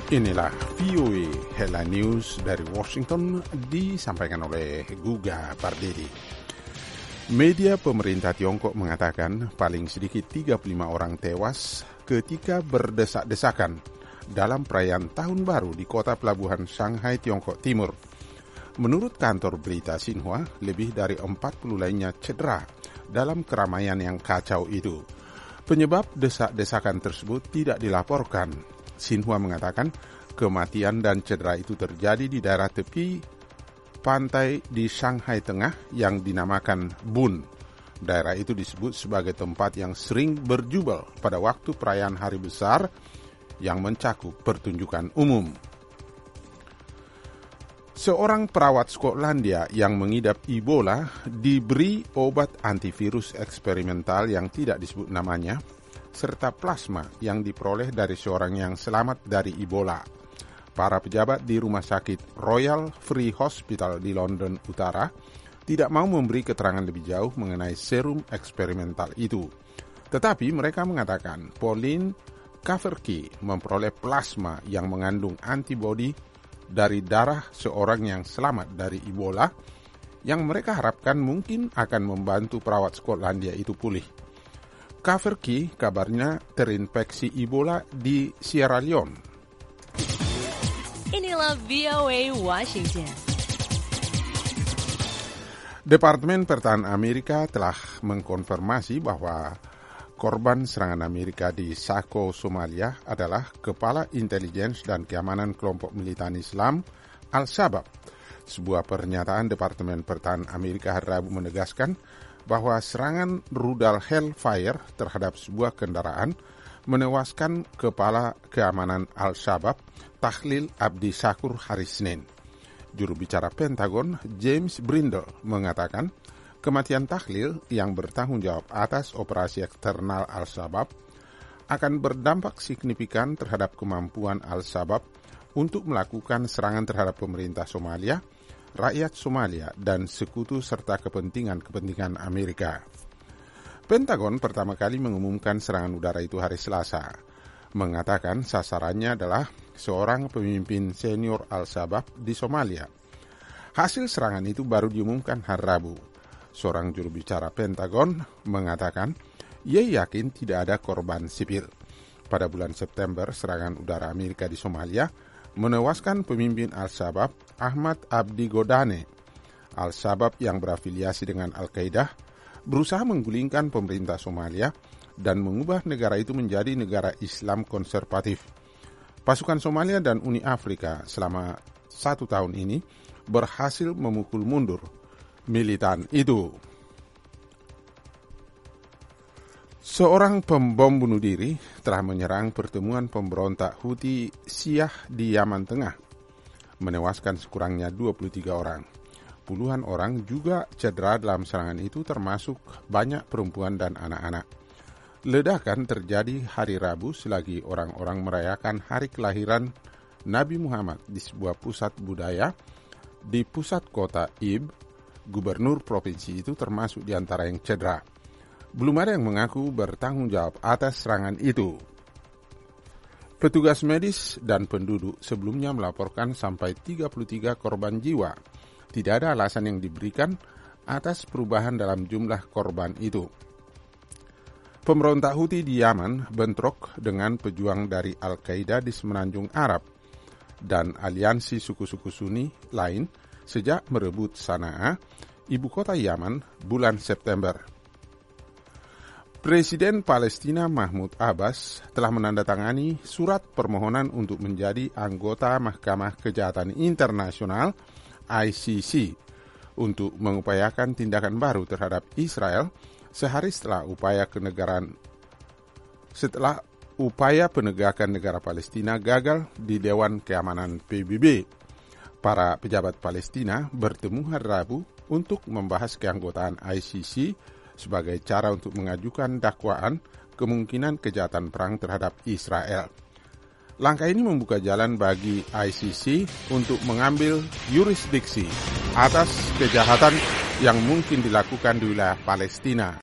Inilah VOA Headline News dari Washington disampaikan oleh Guga Pardedi. Media pemerintah Tiongkok mengatakan paling sedikit 35 orang tewas ketika berdesak-desakan dalam perayaan Tahun Baru di kota pelabuhan Shanghai, Tiongkok Timur. Menurut kantor berita Xinhua, lebih dari 40 lainnya cedera dalam keramaian yang kacau itu. Penyebab desak-desakan tersebut tidak dilaporkan. Xinhua mengatakan kematian dan cedera itu terjadi di daerah tepi pantai di Shanghai Tengah yang dinamakan Bun. Daerah itu disebut sebagai tempat yang sering berjubel pada waktu perayaan hari besar yang mencakup pertunjukan umum. Seorang perawat Skotlandia yang mengidap Ebola diberi obat antivirus eksperimental yang tidak disebut namanya, serta plasma yang diperoleh dari seorang yang selamat dari Ebola. Para pejabat di Rumah Sakit Royal Free Hospital di London Utara tidak mau memberi keterangan lebih jauh mengenai serum eksperimental itu. Tetapi mereka mengatakan Pauline Kaverki memperoleh plasma yang mengandung antibodi dari darah seorang yang selamat dari Ebola yang mereka harapkan mungkin akan membantu perawat Skotlandia itu pulih. Kaverki kabarnya terinfeksi Ebola di Sierra Leone. Inilah VOA Washington. Departemen Pertahanan Amerika telah mengkonfirmasi bahwa korban serangan Amerika di Sako, Somalia adalah Kepala Intelijen dan Keamanan Kelompok Militan Islam Al-Shabaab. Sebuah pernyataan Departemen Pertahanan Amerika hari Rabu menegaskan bahwa serangan rudal Hellfire terhadap sebuah kendaraan menewaskan Kepala Keamanan Al-Shabaab Tahlil Abdi Shakur hari Senin. Juru bicara Pentagon James Brindle mengatakan kematian Tahlil yang bertanggung jawab atas operasi eksternal Al-Shabaab akan berdampak signifikan terhadap kemampuan Al-Shabaab untuk melakukan serangan terhadap pemerintah Somalia, rakyat Somalia, dan sekutu serta kepentingan Amerika. Pentagon pertama kali mengumumkan serangan udara itu hari Selasa, mengatakan sasarannya adalah seorang pemimpin senior Al-Shabaab di Somalia. Hasil serangan itu baru diumumkan hari Rabu. Seorang juru bicara Pentagon mengatakan ia yakin tidak ada korban sipil. Pada bulan September, serangan udara Amerika di Somalia menewaskan pemimpin Al-Shabaab Ahmad Abdi Godane. Al-Shabaab yang berafiliasi dengan Al-Qaeda berusaha menggulingkan pemerintah Somalia dan mengubah negara itu menjadi negara Islam konservatif. Pasukan Somalia dan Uni Afrika selama 1 tahun ini berhasil memukul mundur militan itu. Seorang pembom bunuh diri telah menyerang pertemuan pemberontak Houthi Syiah di Yaman Tengah, menewaskan sekurangnya 23 orang. Puluhan orang juga cedera dalam serangan itu, termasuk banyak perempuan dan anak-anak. Ledakan terjadi hari Rabu selagi orang-orang merayakan hari kelahiran Nabi Muhammad di sebuah pusat budaya di pusat kota Ib. Gubernur provinsi itu termasuk di antara yang cedera. Belum ada yang mengaku bertanggung jawab atas serangan itu. Petugas medis dan penduduk sebelumnya melaporkan sampai 33 korban jiwa. Tidak ada alasan yang diberikan atas perubahan dalam jumlah korban itu. Pemberontak Houthi di Yaman bentrok dengan pejuang dari Al-Qaeda di Semenanjung Arab dan aliansi suku-suku Sunni lain sejak merebut Sanaa, ibu kota Yaman, bulan September. Presiden Palestina Mahmud Abbas telah menandatangani surat permohonan untuk menjadi anggota Mahkamah Kejahatan Internasional ICC untuk mengupayakan tindakan baru terhadap Israel sehari setelah upaya penegakan negara Palestina gagal di Dewan Keamanan PBB. Para pejabat Palestina bertemu hari Rabu untuk membahas keanggotaan ICC sebagai cara untuk mengajukan dakwaan kemungkinan kejahatan perang terhadap Israel. Langkah ini membuka jalan bagi ICC untuk mengambil yurisdiksi atas kejahatan yang mungkin dilakukan di wilayah Palestina.